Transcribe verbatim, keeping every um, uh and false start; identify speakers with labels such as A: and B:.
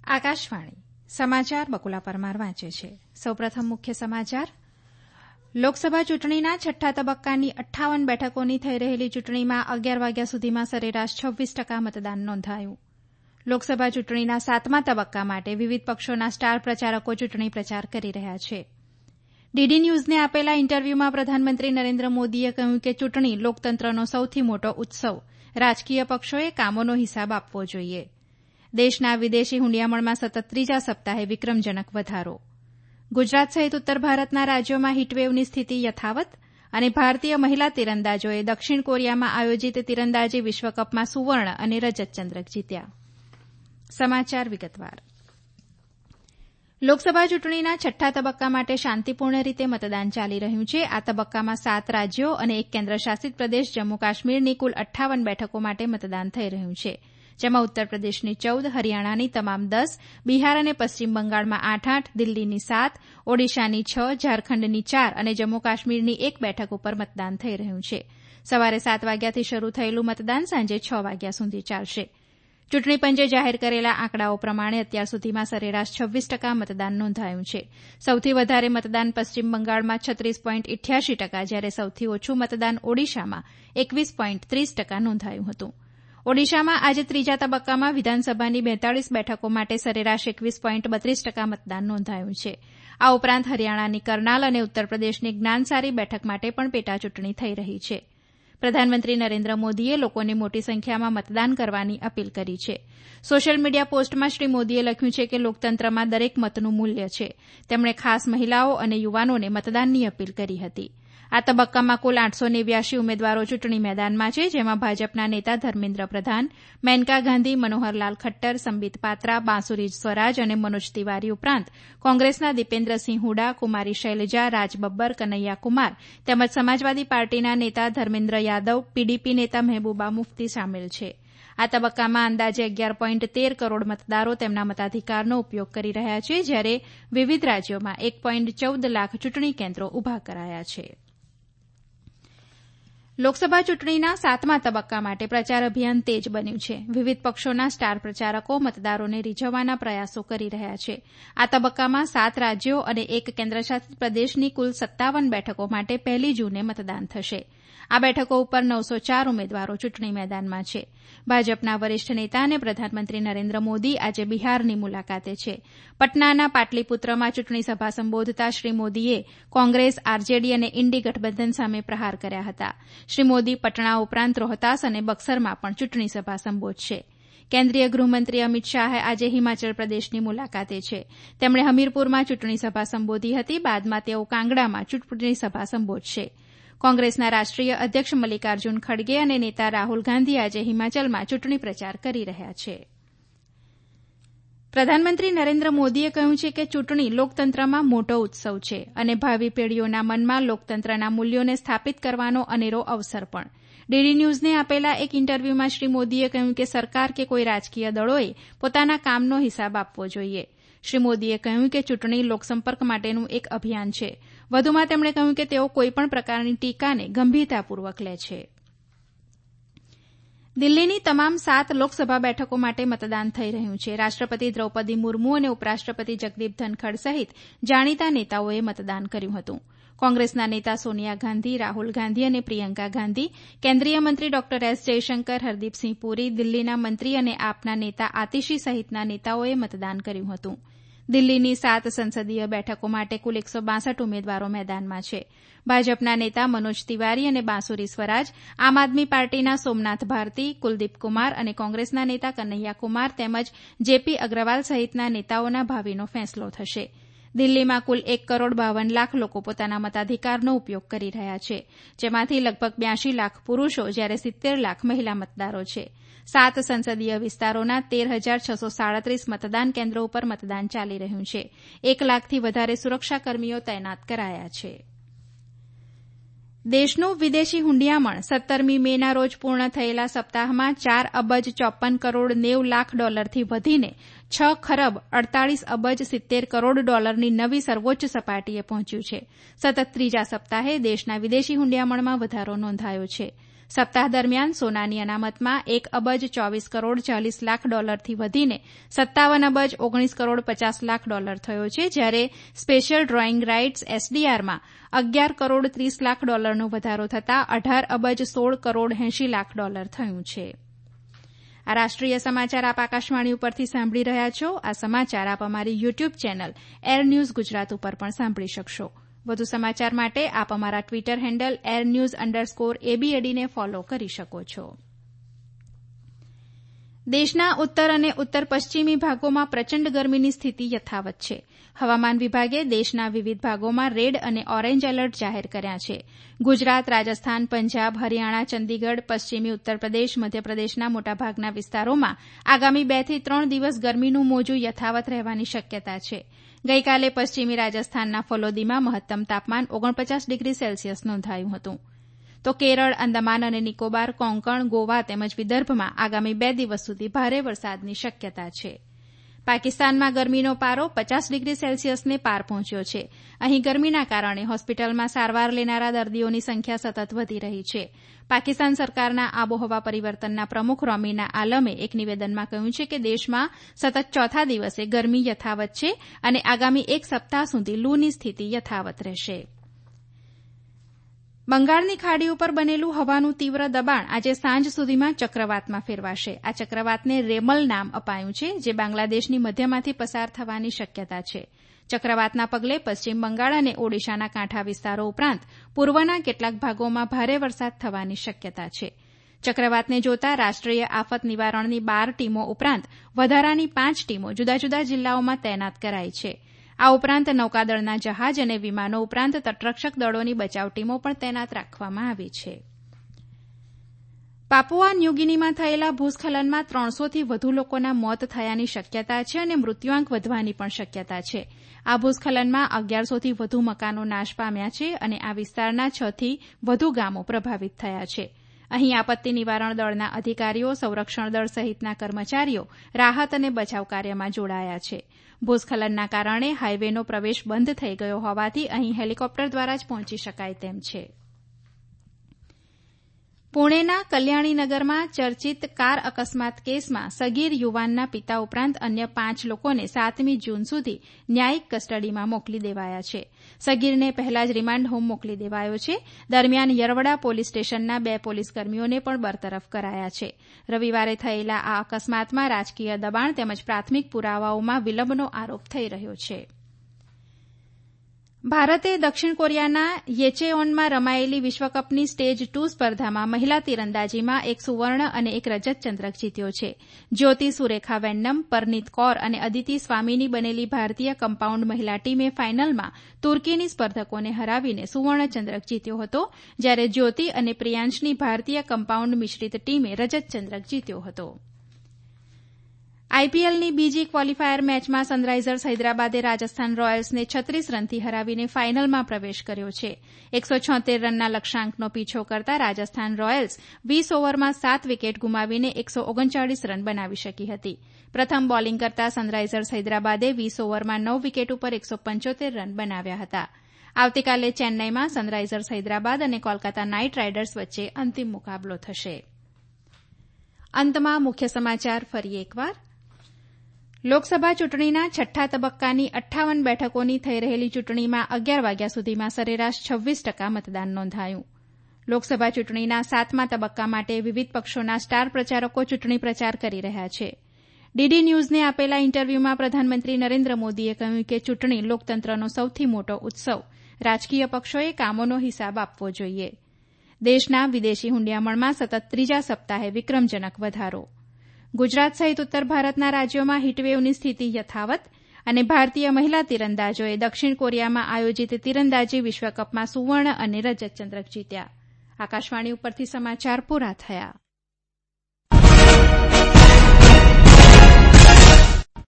A: આકાશવાણી સમાચાર બકુલા પરમાર વાંચે છે. સૌપ્રથમ મુખ્ય સમાચાર. લોકસભા ચૂંટણીના છઠ્ઠા તબક્કાની અઠ્ઠાવન બેઠકોની થઈ રહેલી ચૂંટણીમાં અગિયાર વાગ્યા સુધીમાં સરેરાશ છવ્વીસ ટકા મતદાન નોંધાયું. લોકસભા ચૂંટણીના સાતમા તબક્કા માટે વિવિધ પક્ષોના સ્ટાર પ્રચારકો ચૂંટણી પ્રચાર કરી રહ્યા છે. ડીડી ન્યૂઝને આપેલા ઇન્ટરવ્યુમાં પ્રધાનમંત્રી નરેન્દ્ર મોદીએ કહ્યું કે ચૂંટણી લોકતંત્રનો સૌથી મોટો ઉત્સવ, રાજકીય પક્ષોએ કામોનો હિસાબ આપવો જોઈએ. દેશના વિદેશી હુંડિયામણમાં સતત ત્રીજા સપ્તાહે વિક્રમજનક વધારો. ગુજરાત સહિત ઉત્તર ભારતના રાજ્યોમાં હીટવેવની સ્થિતિ યથાવત અને ભારતીય મહિલા તીરંદાજોએ દક્ષિણ કોરિયામાં આયોજિત તીરંદાજી વિશ્વકપમાં સુવર્ણ અને રજત ચંદ્રક જીત્યા. સમાચાર વિગતવાર. લોકસભા ચૂંટણીના છઠ્ઠા તબક્કા માટે શાંતિપૂર્ણ રીતે મતદાન ચાલી રહ્યું છે. આ તબક્કામાં સાત રાજ્યો અને એક કેન્દ્રશાસિત પ્રદેશ જમ્મુ કાશ્મીરની કુલ અઠ્ઠાવન બેઠકો માટે મતદાન થઈ રહ્યું છે, જેમાં ઉત્તર પ્રદેશની ચૌદ, હરિયાણાની તમામ દસ, બિહાર અને પશ્ચિમ બંગાળમાં આઠ આઠ, દિલ્હીની સાત, ઓડિશાની છ, ઝારખંડની ચાર અને જમ્મુ કાશ્મીરની એક બેઠક ઉપર મતદાન થઈ રહ્યું છે. સવારે સાત વાગ્યાથી શરૂ થયેલું મતદાન સાંજે છ વાગ્યા સુધી ચાલશે. ચૂંટણી પંચે જાહેર કરેલા આંકડાઓ પ્રમાણે અત્યાર સુધીમાં સરેરાશ છવ્વીસ ટકા મતદાન નોંધાયું છે. સૌથી વધારે મતદાન પશ્ચિમ બંગાળમાં છત્રીસ પોઈન્ટ ઇઠ્યાસી ટકા, જ્યારે સૌથી ઓછું મતદાન ઓડિશામાં એકવીસ પોઈન્ટ ત્રીસ ટકા નોંધાયું હતું. ઓડિશામાં આજે ત્રીજા તબક્કામાં વિધાનસભાની બેતાળીસ બેઠકો માટે સરેરાશ એકવીસ પોઈન્ટ બત્રીસ ટકા મતદાન નોંધાયું છે. આ ઉપરાંત હરિયાણાની કરનાલ અને ઉત્તર પ્રદેશની જ્ઞાનસારી બેઠક માટે પણ પેટાચૂંટણી થઈ રહી છે. પ્રધાનમંત્રી નરેન્દ્ર મોદીએ લોકોને મોટી સંખ્યામાં મતદાન કરવાની અપીલ કરી છે. સોશિયલ મીડિયા પોસ્ટમાં શ્રી મોદીએ લખ્યું છે કે લોકતંત્રમાં દરેક મતનું મૂલ્ય છે. તેમણે ખાસ મહિલાઓ અને યુવાનોને મતદાનની અપીલ કરી હતી. આ તબક્કામાં કુલ આઠસો નેવ્યાસી ઉમેદવારો ચૂંટણી મેદાનમાં છે, જેમાં ભાજપના નેતા ધર્મેન્દ્ર પ્રધાન, મેનકા ગાંધી, મનોહરલાલ ખટ્ટર, સંબિત પાત્રા, બાંસુરી સ્વરાજ અને મનોજ તિવારી ઉપરાંત કોંગ્રેસના દીપેન્દ્રસિંહ હુડા, કુમારી શૈલજા, રાજ બબ્બર, કનૈયા કુમાર તેમજ સમાજવાદી પાર્ટીના નેતા ધર્મેન્દ્ર યાદવ, પીડીપી નેતા મહેબૂબા મુફ્તી સામેલ છે. આ તબક્કામાં અંદાજે અગિયાર પોઈન્ટ તેર કરોડ મતદારો તેમના મતાધિકારનો ઉપયોગ કરી રહ્યા છે, જ્યારે વિવિધ રાજ્યોમાં એક પોઈન્ટ ચૌદ લાખ ચૂંટણી કેન્દ્રો ઉભા કરાયા છે. લોકસભા ચૂંટણીના સાતમા તબક્કા માટે પ્રચાર અભિયાન તેજ બન્યું છે. વિવિધ પક્ષોના સ્ટાર પ્રચારકો મતદારોને રીઝવવાના પ્રયાસો કરી રહ્યા છે. આ તબક્કામાં સાત રાજ્યો અને એક કેન્દ્રશાસિત પ્રદેશની કુલ સત્તાવન બેઠકો માટે પહેલી જૂને મતદાન થશે. આ બેઠકો ઉપર નવસો ચાર ઉમેદવારો ચૂંટણી મેદાનમાં છે. ભાજપના વરિષ્ઠ નેતા અને પ્રધાનમંત્રી નરેન્દ્ર મોદી આજે બિહારની મુલાકાતે છે. પટનાના પાટલીપુત્રમાં ચૂંટણી સભા સંબોધતા શ્રી મોદીએ કોંગ્રેસ, આરજેડી અને ઇન્ડી ગઠબંધન સામે પ્રહાર કર્યા હતા. શ્રી મોદી પટણા ઉપરાંત રોહતાસ અને બક્સરમાં પણ ચૂંટણી સભા સંબોધશે. કેન્દ્રીય ગૃહમંત્રી અમિત શાહ આજે હિમાચલ પ્રદેશની મુલાકાતે છે. તેમણે હમીરપુરમાં ચૂંટણી સભા સંબોધી હતી. બાદમાં તેઓ કાંગડામાં ચૂંટણી સભા સંબોધશે. કોંગ્રેસના રાષ્ટ્રીય અધ્યક્ષ મલ્લિકાર્જુન ખડગે અને નેતા રાહુલ ગાંધી આજે હિમાચલમાં ચૂંટણી પ્રચાર કરી રહ્યા છે. પ્રધાનમંત્રી નરેન્દ્ર મોદીએ કહ્યું છે કે ચૂંટણી લોકતંત્રમાં મોટો ઉત્સવ છે અને ભાવિ પેઢીઓના મનમાં લોકતંત્રના મૂલ્યોને સ્થાપિત કરવાનો અનેરો અવસર પણ. ડીડી ન્યૂઝને આપેલા એક ઇન્ટરવ્યુમાં શ્રી મોદીએ કહ્યું કે સરકાર કે કોઈ રાજકીય દળોએ પોતાના કામનો હિસાબ આપવો જોઈએ. શ્રી મોદીએ કહ્યું કે ચૂંટણી લોકસંપર્ક માટેનું એક અભિયાન છે. વધુમાં તેમણે કહ્યું કે તેઓ કોઈપણ પ્રકારની ટીકાને ગંભીરતાપૂર્વક લે છે. દિલ્હીની તમામ સાત લોકસભા બેઠકો માટે મતદાન થઈ રહ્યું છે. રાષ્ટ્રપતિ દ્રૌપદી મુર્મુ અને ઉપરાષ્ટ્રપતિ જગદીપ ધનખડ સહિત જાણીતા નેતાઓએ મતદાન કર્યું હતું. કોંગ્રેસના નેતા સોનિયા ગાંધી, રાહુલ ગાંધી અને પ્રિયંકા ગાંધી, કેન્દ્રીય મંત્રી ડોક્ટર એસ જયશંકર, હરદીપસિંહ પુરી, દિલ્હીના મંત્રી અને આપના નેતા આતિશી સહિતના નેતાઓએ મતદાન કર્યું હતું. દિલ્હીની સાત સંસદીય બેઠકો માટે કુલ એકસો બાસઠ ઉમેદવારો મેદાનમાં છે. ભાજપના નેતા મનોજ તિવારી અને બાંસુરી સ્વરાજ, આમ આદમી પાર્ટીના સોમનાથ ભારતી, કુલદીપ કુમાર અને કોંગ્રેસના નેતા કનૈયા કુમાર તેમજ જેપી અગ્રવાલ સહિતના નેતાઓના ભાવિનો ફેંસલો થશે. દિલ્હીમાં કુલ એક કરોડ બાવન લાખ લોકો પોતાના મતાધિકારનો ઉપયોગ કરી રહ્યા છે, જેમાંથી લગભગ બ્યાસી લાખ પુરૂષો જ્યારે સિત્તેર લાખ મહિલા મતદારો છે. સાત સંસદીય વિસ્તારોના તેર હજાર છસો સાડત્રીસ મતદાન કેન્દ્રો ઉપર મતદાન ચાલી રહ્યું છે. એક લાખથી વધારે સુરક્ષાકર્મીઓ તૈનાત કરાયા છે. દેશનું વિદેશી હુંડિયામણ સત્તરમી મેના રોજ પૂર્ણ થયેલા સપ્તાહમાં ચાર અબજ ચોપન કરોડ નેવ લાખ ડોલરથી વધીને છ ખરબ અડતાલીસ અબજ સિત્તેર કરોડ ડોલરની નવી સર્વોચ્ચ સપાટીએ પહોંચ્યું છે. સતત ત્રીજા સપ્તાહે દેશના વિદેશી હુંડિયામણમાં વધારો નોંધાયો છે. સપ્તાહ દરમિયાન સોનાની અનામતમાં એક અબજ ચોવીસ કરોડ ચાલીસ લાખ ડોલરથી વધીને સત્તાવન અબજ ઓગણીસ કરોડ પચાસ લાખ ડોલર થયો છે, જ્યારે સ્પેશિયલ ડ્રોઈંગ રાઇટ્સ એસડીઆરમાં અગિયાર કરોડ ત્રીસ લાખ ડોલરનો વધારો થતાં અઢાર અબજ સોળ કરોડ એંશી લાખ ડોલર થયું છે. આ રાષ્ટ્રીય સમાચાર આપ આકાશવાણી ઉપરથી સાંભળી રહ્યા છો. આ સમાચાર આપ અમારી YouTube channel air news Gujarat ઉપર પણ સાંભળી શકશો. વધુ સમાચાર માટે આપ અમારા Twitter handle air news underscore એબીએડીને ફોલો કરી શકો છો. દેશના ઉત્તર અને ઉત્તર પશ્ચિમી ભાગોમાં પ્રચંડ ગરમીની સ્થિતિ યથાવત છે. હવામાન વિભાગે દેશના વિવિધ ભાગોમાં રેડ અને ઓરેન્જ એલર્ટ જાહેર કર્યા છે. ગુજરાત, રાજસ્થાન, પંજાબ, હરિયાણા, ચંદીગઢ, પશ્ચિમી ઉત્તરપ્રદેશ, મધ્યપ્રદેશના મોટાભાગના વિસ્તારોમાં આગામી બે થી ત્રણ દિવસ ગરમીનું મોજું યથાવત રહેવાની શક્યતા છે. ગઈકાલે પશ્ચિમી રાજસ્થાનના ફલોદીમાં મહત્તમ તાપમાન ઓગણપચાસ ડિગ્રી સેલ્સિયસ નોંધાયું હતું. તો કેરળ, અંદમાન અને નિકોબાર, કોંકણ, ગોવા તેમજ વિદર્ભમાં આગામી બે દિવસ સુધી ભારે વરસાદની શક્યતા છે. પાકિસ્તાનમાં ગરમીનો પારો પચાસ ડિગ્રી સેલ્સિયસને પાર પહોંચ્યો છે. અહીં ગરમીના કારણે હોસ્પિટલમાં સારવાર લેનારા દર્દીઓની સંખ્યા સતત વધી રહી છે. પાકિસ્તાન સરકારના આબોહવા પરિવર્તનના પ્રમુખ રોમીના આલમે એક નિવેદનમાં કહ્યું છે કે દેશમાં સતત ચોથા દિવસે ગરમી યથાવત છે અને આગામી એક સપ્તાહ સુધી લૂની સ્થિતિ યથાવત રહેશે. બંગાળની ખાડી ઉપર બનેલું હવાનું તીવ્ર દબાણ આજે સાંજ સુધીમાં ચક્રવાતમાં ફેરવાશે. આ ચક્રવાતને રેમલ નામ અપાયું છે, જે બાંગ્લાદેશની મધ્યમાંથી પસાર થવાની શક્યતા છે. ચક્રવાતના પગલે પશ્ચિમ બંગાળ અને ઓડિશાના કાંઠા વિસ્તારો ઉપરાંત પૂર્વના કેટલાક ભાગોમાં ભારે વરસાદ થવાની શક્યતા છે. ચક્રવાતને જોતા રાષ્ટ્રીય આફત નિવારણની બાર ટીમો ઉપરાંત વધારાની પાંચ ટીમો જુદા જુદા જિલ્લાઓમાં તૈનાત કરાઈ છે. આ ઉપરાંત નૌકાદળના જહાજ અને વિમાનો ઉપરાંત તટરક્ષક દળોની બચાવ ટીમો પણ તૈનાત રાખવામાં આવી છે. પાપુઆ ન્યૂગિનીમાં થયેલા ભૂસ્ખલનમાં ત્રણસોથી વધુ લોકોના મોત થયાની શક્યતા છે અને મૃત્યુઆંક વધવાની પણ શક્યતા છે. આ ભૂસ્ખલનમાં અગિયારસોથી વધુ મકાનો નાશ પામ્યા છે અને આ વિસ્તારના છ થી વધુ ગામો પ્રભાવિત થયા છે. અહીં આપત્તિ નિવારણ દળના અધિકારીઓ, સંરક્ષણ દળ સહિતના કર્મચારીઓ રાહત અને બચાવ કાર્યમાં જોડાયા છે. ભૂસ્ખલનના કારણે હાઇવેનો પ્રવેશ બંધ થઈ ગયો હોવાથી અહીં હેલિકોપ્ટર દ્વારા જ પહોંચી શકાય તેમ છે. પુણેના કલ્યાણીનગરમાં ચર્ચિત કાર અકસ્માત કેસમાં સગીર યુવાનના પિતા ઉપરાંત અન્ય પાંચ લોકોને સાતમી જૂન સુધી ન્યાયિક કસ્ટડીમાં મોકલી દેવાયા છે. સગીરને પહેલા જ રિમાન્ડ હોમ મોકલી દેવાયો છે. દરમિયાન યરવડા પોલીસ સ્ટેશનના બે પોલીસકર્મીઓને પણ બરતરફ કરાયા છે. રવિવારે થયેલા આ અકસ્માતમાં રાજકીય દબાણ તેમજ પ્રાથમિક પુરાવાઓમાં વિલંબનો આરોપ થઈ રહ્યો છે. ભારતે દક્ષિણ કોરિયાના યેચેઓનમાં રમાયેલી વિશ્વકપની સ્ટેજ ટુ સ્પર્ધામાં મહિલા તીરંદાજીમાં એક સુવર્ણ અને એક રજત ચંદ્રક જીત્યો છે. જ્યોતિ સુરેખા વેન્નમ, પરનીત કૌર અને અદિતિ સ્વામીની બનેલી ભારતીય કમ્પાઉન્ડ મહિલા ટીમે ફાઇનલમાં તુર્કીની સ્પર્ધકોને હરાવીને સુવર્ણ ચંદ્રક જીત્યો હતો, જ્યારે જ્યોતિ અને પ્રિયાંશની ભારતીય કમ્પાઉન્ડ મિશ્રિત ટીમે રજત ચંદ્રક જીત્યો હતો. આઈપીએલની બીજી ક્વોલિફાયર મેચમાં સનરાઇઝર્સ હૈદરાબાદે રાજસ્થાન રોયલ્સને છત્રીસ રનથી હરાવીને ફાઇનલમાં પ્રવેશ કર્યો છે. એકસો છોતેર રનના લક્ષ્યાંકનો પીછો કરતા રાજસ્થાન રોયલ્સ વીસ ઓવરમાં સાત વિકેટ ગુમાવીને એકસો ઓગણચાળીસ રન બનાવી શકી હતી. પ્રથમ બોલિંગ કરતા સનરાઇઝર્સ હૈદરાબાદે વીસ ઓવરમાં નવ વિકેટ ઉપર એકસો પંચોતેર રન બનાવ્યા હતા. આવતીકાલે ચેન્નઈમાં સનરાઇઝર્સ હૈદરાબાદ અને કોલકાતા નાઇટ રાઇડર્સ વચ્ચે અંતિમ મુકાબલો થશે. અંતમાં મુખ્ય સમાચાર ફરી એકવાર. લોકસભા ચૂંટણીના છઠ્ઠા તબક્કાની અઠ્ઠાવન બેઠકોની થઈ રહેલી ચૂંટણીમાં અગિયાર વાગ્યા સુધીમાં સરેરાશ છવ્વીસ ટકા મતદાન નોંધાયું. લોકસભા ચૂંટણીના સાતમા તબક્કા માટે વિવિધ પક્ષોના સ્ટાર પ્રચારકો ચૂંટણી પ્રચાર કરી રહ્યા છે. ડીડી ન્યૂઝને આપેલા ઇન્ટરવ્યુમાં પ્રધાનમંત્રી નરેન્દ્ર મોદીએ કહ્યું કે ચૂંટણી લોકતંત્રનો સૌથી મોટો ઉત્સવ. રાજકીય પક્ષોએ કામોનો હિસાબ આપવો જોઈએ. દેશના વિદેશી હુંડિયામણમાં સતત ત્રીજા સપ્તાહે વિક્રમજનક વધારો. ગુજરાત સહિત ઉત્તર ભારતના રાજ્યોમાં હીટવેવની સ્થિતિ યથાવત અને ભારતીય મહિલા તીરંદાજોએ દક્ષિણ કોરિયામાં આયોજિત તીરંદાજી વિશ્વકપમાં સુવર્ણ અને રજત ચંદ્રક જીત્યા. આકાશવાણી ઉપરથી સમાચાર પૂરા થયા.